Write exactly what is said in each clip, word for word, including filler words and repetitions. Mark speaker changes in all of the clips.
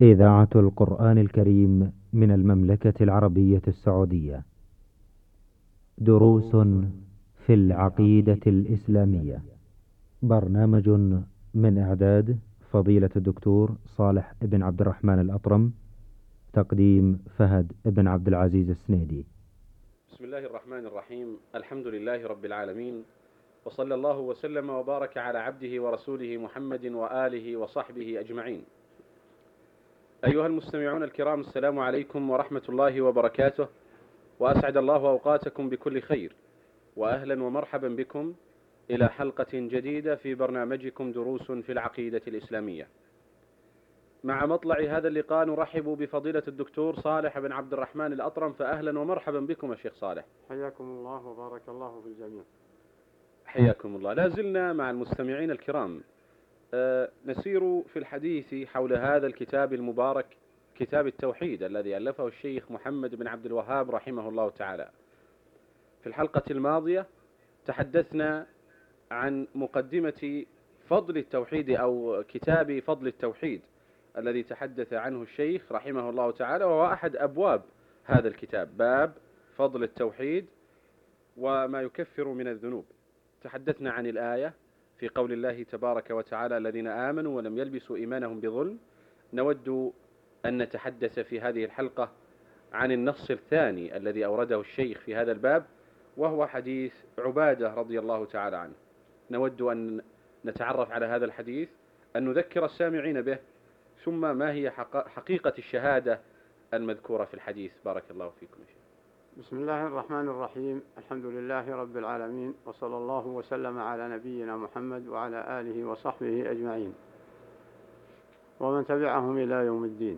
Speaker 1: إذاعة القرآن الكريم من المملكة العربية السعودية. دروس في العقيدة الإسلامية. برنامج من إعداد فضيلة الدكتور صالح بن عبد الرحمن الأطرم. تقديم فهد بن عبد العزيز السنيدي.
Speaker 2: بسم الله الرحمن الرحيم. الحمد لله رب العالمين، وصلى الله وسلم وبارك على عبده ورسوله محمد وآله وصحبه أجمعين. أيها المستمعون الكرام، السلام عليكم ورحمة الله وبركاته، وأسعد الله أوقاتكم بكل خير، وأهلا ومرحبا بكم إلى حلقة جديدة في برنامجكم دروس في العقيدة الإسلامية. مع مطلع هذا اللقاء نرحب بفضيلة الدكتور صالح بن عبد الرحمن الأطرم، فأهلا ومرحبا بكم يا شيخ صالح.
Speaker 3: حياكم الله وبارك الله في الجميع.
Speaker 2: حياكم الله. لا زلنا مع المستمعين الكرام أه نسير في الحديث حول هذا الكتاب المبارك، كتاب التوحيد الذي ألفه الشيخ محمد بن عبد الوهاب رحمه الله تعالى. في الحلقة الماضية تحدثنا عن مقدمة فضل التوحيد أو كتاب فضل التوحيد الذي تحدث عنه الشيخ رحمه الله تعالى، وهو أحد أبواب هذا الكتاب، باب فضل التوحيد وما يكفر من الذنوب. تحدثنا عن الآية في قول الله تبارك وتعالى: الذين آمنوا ولم يلبسوا إيمانهم بظلم. نود أن نتحدث في هذه الحلقة عن النص الثاني الذي أورده الشيخ في هذا الباب، وهو حديث عبادة رضي الله تعالى عنه. نود أن نتعرف على هذا الحديث، أن نذكر السامعين به، ثم ما هي حقيقة الشهادة المذكورة في الحديث. بارك الله فيكم.
Speaker 3: بسم الله الرحمن الرحيم. الحمد لله رب العالمين، وصلى الله وسلم على نبينا محمد وعلى آله وصحبه أجمعين ومن تبعهم إلى يوم الدين.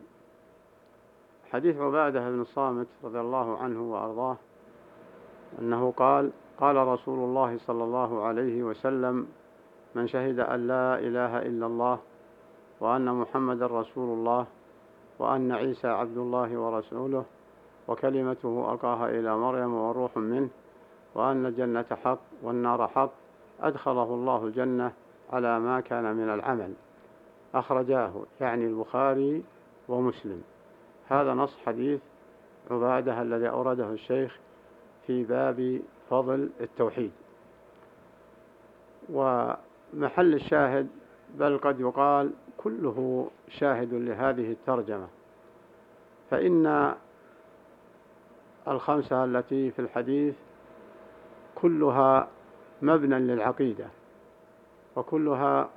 Speaker 3: حديث عبادة بن الصامت رضي الله عنه وأرضاه أنه قال: قال رسول الله صلى الله عليه وسلم: من شهد أن لا إله إلا الله وأن محمد رسول الله وأن عيسى عبد الله ورسوله وكلمته ألقاها إلى مريم وروح منه وأن الجنة حق والنار حق أدخله الله الجنة على ما كان من العمل. أخرجاه يعني البخاري ومسلم. هذا نص حديث عبادة الذي أورده الشيخ في باب فضل التوحيد. ومحل الشاهد، بل قد يقال كله شاهد لهذه الترجمة، فإن الخمسة التي في الحديث كلها مبنى للعقيدة، وكلها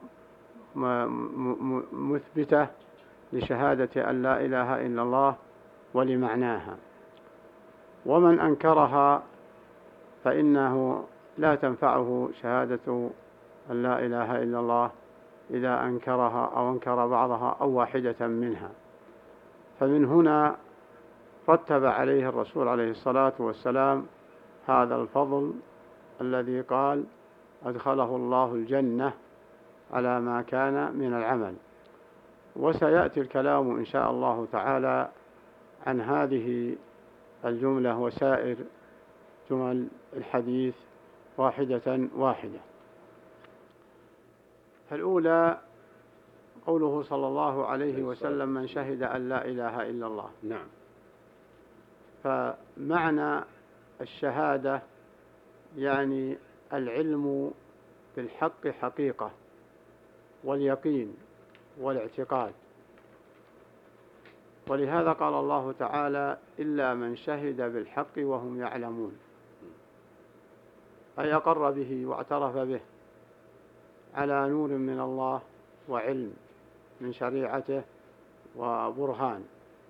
Speaker 3: مثبتة لشهادة أن لا إله إلا الله ولمعناها. ومن أنكرها فإنه لا تنفعه شهادة أن لا إله إلا الله إذا أنكرها أو أنكر بعضها أو واحدة منها. فمن هنا رتب عليه الرسول عليه الصلاة والسلام هذا الفضل الذي قال: أدخله الله الجنة على ما كان من العمل. وسيأتي الكلام إن شاء الله تعالى عن هذه الجملة وسائر جمل الحديث واحدة واحدة. فالأولى قوله صلى الله عليه وسلم: من شهد أن لا إله إلا الله.
Speaker 2: نعم.
Speaker 3: فمعنى الشهادة يعني العلم بالحق حقيقة، واليقين والاعتقاد. ولهذا قال الله تعالى: إلا من شهد بالحق وهم يعلمون، أي أقر به واعترف به على نور من الله وعلم من شريعته وبرهان.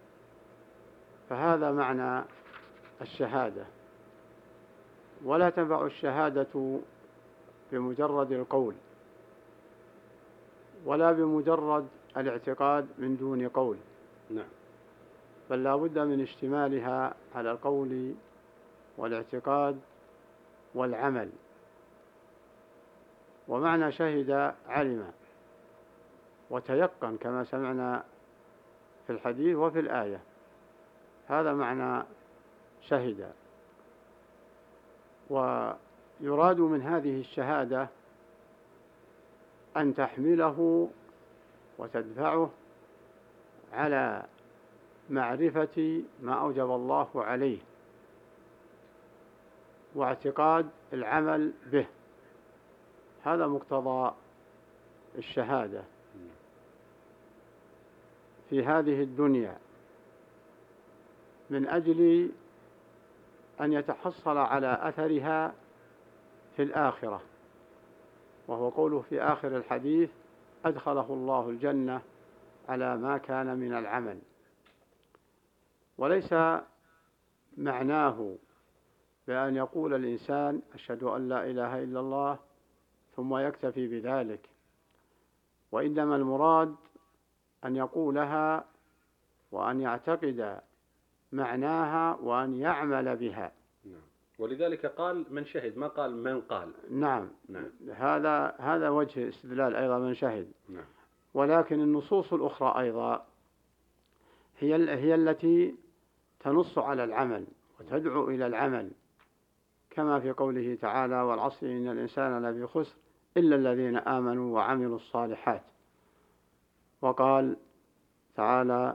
Speaker 3: فهذا معنى الشهادة. ولا تنفع الشهادة بمجرد القول، ولا بمجرد الاعتقاد من دون قول.
Speaker 2: نعم.
Speaker 3: بل لا بد من اشتمالها على القول والاعتقاد والعمل. ومعنى شهد علم وتيقن كما سمعنا في الحديث وفي الآية. هذا معنى شهد. ويراد من هذه الشهادة أن تحمله وتدفعه على معرفة ما أوجب الله عليه واعتقاد العمل به. هذا مقتضى الشهادة في هذه الدنيا من أجل أن يتحصل على أثرها في الآخرة، وهو قوله في آخر الحديث: أدخله الله الجنة على ما كان من العمل. وليس معناه بأن يقول الإنسان أشهد أن لا إله إلا الله ثم يكتفي بذلك، وإنما المراد أن يقولها وأن يعتقد معناها وأن يعمل بها.
Speaker 2: نعم. ولذلك قال من شهد، ما قال من قال.
Speaker 3: نعم.
Speaker 2: نعم.
Speaker 3: هذا هذا وجه استدلال أيضا من شهد.
Speaker 2: نعم.
Speaker 3: ولكن النصوص الأخرى أيضا هي هي التي تنص على العمل وتدعو إلى العمل، كما في قوله تعالى: والعصر إن الإنسان لفي خسر إلا الذين آمنوا وعملوا الصالحات. وقال تعالى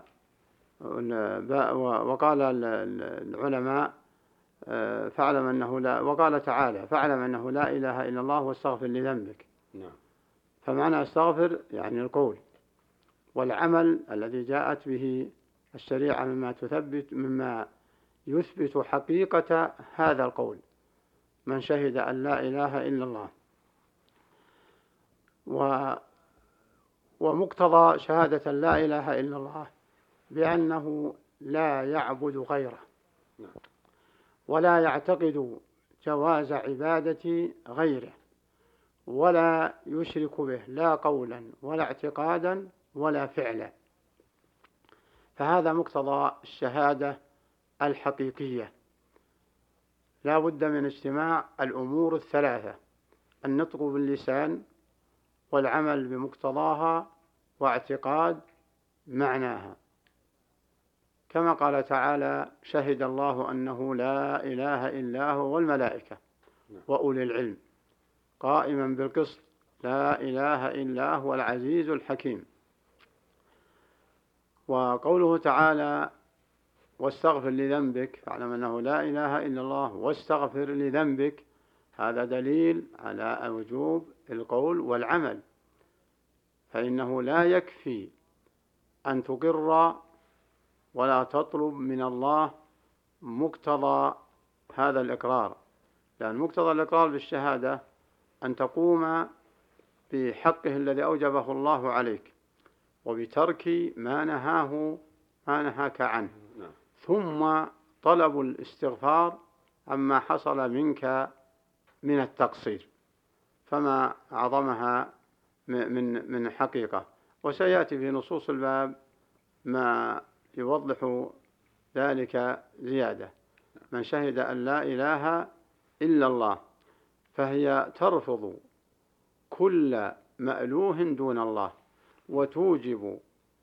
Speaker 3: وقال العلماء فاعلم أنه لا وقال تعالى فاعلم أنه لا إله إلا الله واستغفر لذنبك.
Speaker 2: نعم.
Speaker 3: فمعنى استغفر يعني القول، والعمل الذي جاءت به الشريعة مما تثبت مما يثبت حقيقة هذا القول: من شهد أن لا إله إلا الله. و ومقتضى شهادة لا إله إلا الله بأنه لا يعبد غيره ولا يعتقد جواز عبادة غيره ولا يشرك به لا قولا ولا اعتقادا ولا فعلا. فهذا مقتضى الشهادة الحقيقية. لا بد من اجتماع الأمور الثلاثة: النطق باللسان والعمل بمقتضاها واعتقاد معناها، كما قال تعالى: شهد الله أنه لا إله إلا هو والملائكة وأولي العلم قائما بالقسط لا إله إلا هو العزيز الحكيم. وقوله تعالى: واستغفر لذنبك فاعلم أنه لا إله إلا الله واستغفر لذنبك، هذا دليل على وجوب القول والعمل، فإنه لا يكفي أن تقر ولا تطلب من الله مقتضى هذا الإقرار، لأن مقتضى الإقرار بالشهادة أن تقوم بحقه الذي أوجبه الله عليك وبترك ما نهاه ما نهاك عنه، ثم طلب الاستغفار عما حصل منك من التقصير، فما أعظمها من من حقيقة. وسيأتي في نصوص الباب ما يوضح ذلك زيادة. من شهد أن لا إله إلا الله فهي ترفض كل مألوه دون الله وتوجب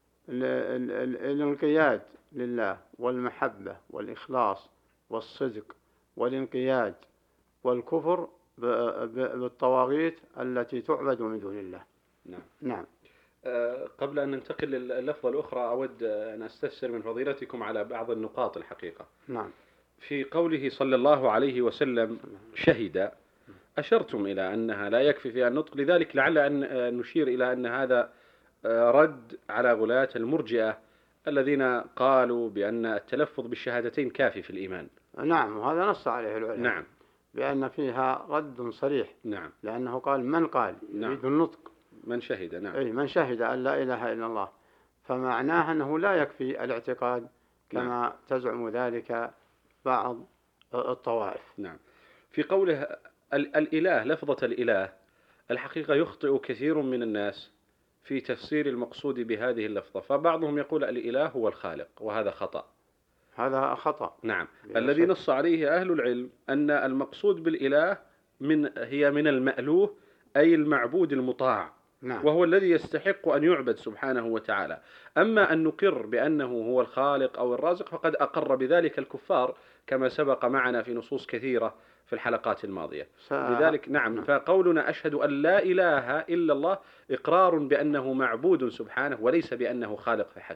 Speaker 3: الانقياد لله والمحبة والإخلاص والصدق والانقياد والكفر بالطواغيت التي تعبد من دون الله.
Speaker 2: نعم.
Speaker 3: نعم.
Speaker 2: أه قبل أن ننتقل لللفظة الأخرى أود أن أستفسر من فضيلتكم على بعض النقاط الحقيقة.
Speaker 3: نعم.
Speaker 2: في قوله صلى الله عليه وسلم شهد، أشرتم إلى أنها لا يكفي فيها النطق، لذلك لعل أن نشير إلى أن هذا رد على غلاة المرجئة الذين قالوا بأن التلفظ بالشهادتين كافي في الإيمان.
Speaker 3: نعم، وهذا نص عليه العلماء.
Speaker 2: نعم.
Speaker 3: بأن فيها رد صريح.
Speaker 2: نعم.
Speaker 3: لأنه قال من قال
Speaker 2: نعم.
Speaker 3: يريد النطق.
Speaker 2: من شهد. نعم.
Speaker 3: أي من شهد أن لا إله إلا الله، فمعناه أنه لا يكفي الاعتقاد كما نعم. تزعم ذلك بعض الطوائف.
Speaker 2: نعم. في قوله الإله، لفظة الإله الحقيقة يخطئ كثير من الناس في تفسير المقصود بهذه اللفظة، فبعضهم يقول الإله هو الخالق، وهذا خطأ.
Speaker 3: هذا خطأ.
Speaker 2: نعم. الذي نص عليه أهل العلم أن المقصود بالإله من هي من المألوه، أي المعبود المطاع.
Speaker 3: نعم.
Speaker 2: وهو الذي يستحق أن يعبد سبحانه وتعالى. أما أن نقر بأنه هو الخالق أو الرازق فقد أقر بذلك الكفار كما سبق معنا في نصوص كثيرة في الحلقات الماضية. س... لذلك نعم. نعم فقولنا أشهد أن لا إله إلا الله إقرار بأنه معبود سبحانه وليس بأنه خالق فحسب.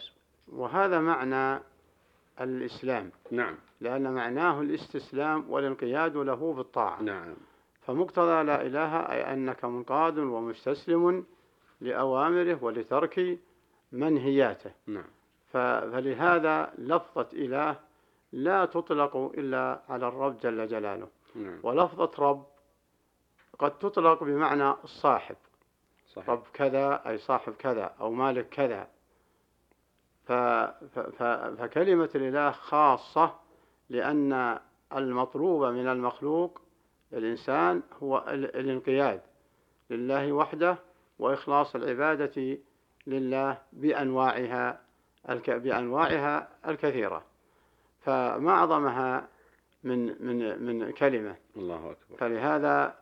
Speaker 3: وهذا معنى الإسلام.
Speaker 2: نعم.
Speaker 3: لأن معناه الاستسلام والانقياد له بالطاعة.
Speaker 2: نعم.
Speaker 3: فمقتضى لا إله أي أنك منقاد ومستسلم لأوامره ولترك منهياته.
Speaker 2: نعم.
Speaker 3: فلهذا لفظة إله لا تطلق إلا على الرب جل جلاله.
Speaker 2: نعم.
Speaker 3: ولفظة رب قد تطلق بمعنى الصاحب.
Speaker 2: صحيح.
Speaker 3: رب كذا أي صاحب كذا أو مالك كذا. ف... ف... ف... فكلمة الإله خاصة لأن المطلوب من المخلوق الإنسان هو الانقياد لله وحده وإخلاص العبادة لله بأنواعها الك... بأنواعها الكثيرة. فما أعظمها من من من كلمة.
Speaker 2: الله أكبر.
Speaker 3: فلهذا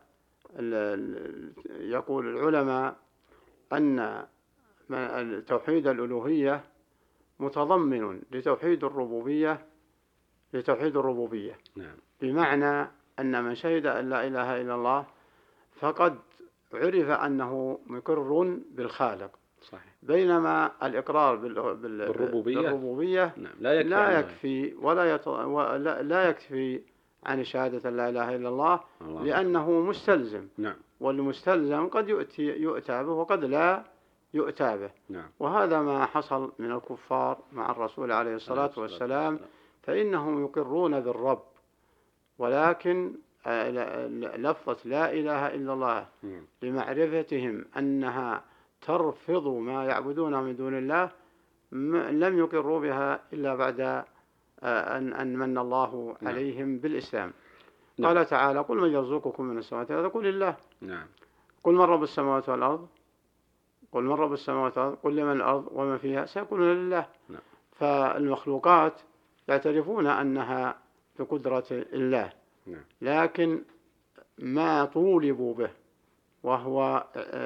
Speaker 3: يقول العلماء أن توحيد الألوهية متضمن لتوحيد الربوبية لتوحيد الربوبية.
Speaker 2: نعم.
Speaker 3: بمعنى أن من شهد أن لا إله إلا الله فقد عرف أنه مقر بالخالق.
Speaker 2: صحيح.
Speaker 3: بينما الإقرار بال... بال...
Speaker 2: بالربوبية,
Speaker 3: بالربوبية
Speaker 2: نعم. لا يكفي,
Speaker 3: لا يكفي ولا يط... ولا... لا يكفي عن شهادة لا إله إلا الله, الله لأنه مستلزم.
Speaker 2: نعم.
Speaker 3: والمستلزم قد يؤتي يؤتى به وقد لا يؤتى به.
Speaker 2: نعم.
Speaker 3: وهذا ما حصل من الكفار مع الرسول عليه الصلاة والسلام. فإنهم يقرون بالرب ولكن لفظة لا إله إلا الله لمعرفتهم أنها ترفض ما يعبدون من دون الله لم يقروا بها إلا بعد أن من الله عليهم بالإسلام.
Speaker 2: نعم.
Speaker 3: قال تعالى قل من يرزقكم من السماوات والأرض قل الله.
Speaker 2: نعم.
Speaker 3: قل من رب السماوات والأرض قل من رب السماوات والأرض قل لمن الأرض وما فيها سيقولون لله.
Speaker 2: نعم.
Speaker 3: فالمخلوقات يعترفون أنها بقدرة الله.
Speaker 2: نعم. لكن
Speaker 3: ما طولبوا به وهو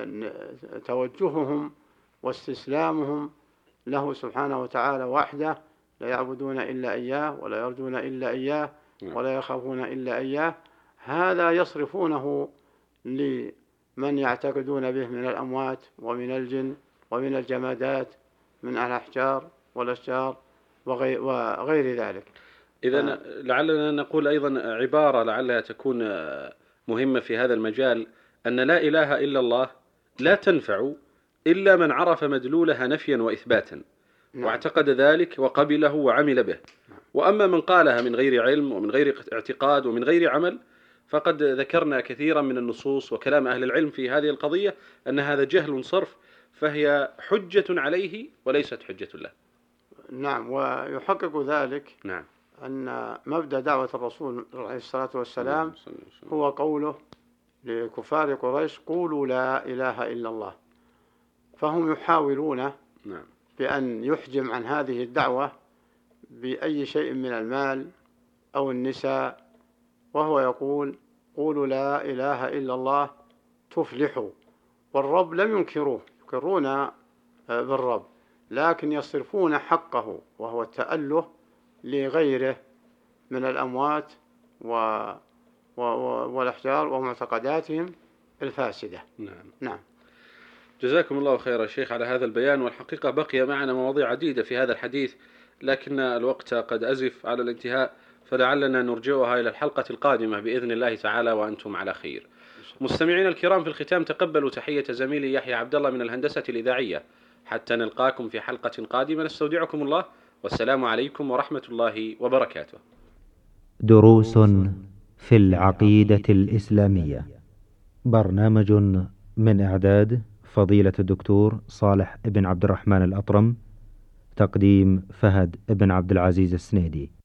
Speaker 3: توجههم واستسلامهم له سبحانه وتعالى وحده لا يعبدون إلا إياه ولا يرجون إلا إياه ولا يخافون إلا إياه. هذا يصرفونه لمن يعتقدون به من الأموات ومن الجن ومن الجمادات من الأحجار والأشجار وغير ذلك.
Speaker 2: إذن آه. لعلنا نقول أيضا عبارة لعلها تكون مهمة في هذا المجال أن لا إله إلا الله لا تنفع إلا من عرف مدلولها نفيا وإثباتا. نعم. واعتقد ذلك وقبله وعمل به. نعم. وأما من قالها من غير علم ومن غير اعتقاد ومن غير عمل فقد ذكرنا كثيرا من النصوص وكلام أهل العلم في هذه القضية أن هذا جهل صرف فهي حجة عليه وليست حجة له.
Speaker 3: نعم. ويحقق ذلك
Speaker 2: نعم.
Speaker 3: أن مبدأ دعوة الرسول عليه الصلاة والسلام هو قوله لكفار قريش قولوا لا إله إلا الله. فهم يحاولون
Speaker 2: نعم.
Speaker 3: بأن يحجم عن هذه الدعوة بأي شيء من المال أو النساء وهو يقول قولوا لا إله إلا الله تفلحوا. والرب لم ينكروه يقرون بالرب لكن يصرفون حقه وهو التأله لغيره من الأموات و... و... والأحجار ومعتقداتهم الفاسدة.
Speaker 2: نعم.
Speaker 3: نعم.
Speaker 2: جزاكم الله خير يا شيخ على هذا البيان. والحقيقة بقي معنا مواضيع عديدة في هذا الحديث لكن الوقت قد أزف على الانتهاء فلعلنا نرجعها إلى الحلقة القادمة بإذن الله تعالى وأنتم على خير. مستمعين الكرام في الختام تقبلوا تحية زميلي يحيى عبد الله من الهندسة الإذاعية حتى نلقاكم في حلقة قادمة نستودعكم الله والسلام عليكم ورحمة الله وبركاته.
Speaker 1: دروس في العقيدة الإسلامية. برنامج من إعداد فضيلة الدكتور صالح بن عبد الرحمن الأطرم. تقديم فهد بن عبد العزيز السنيدي.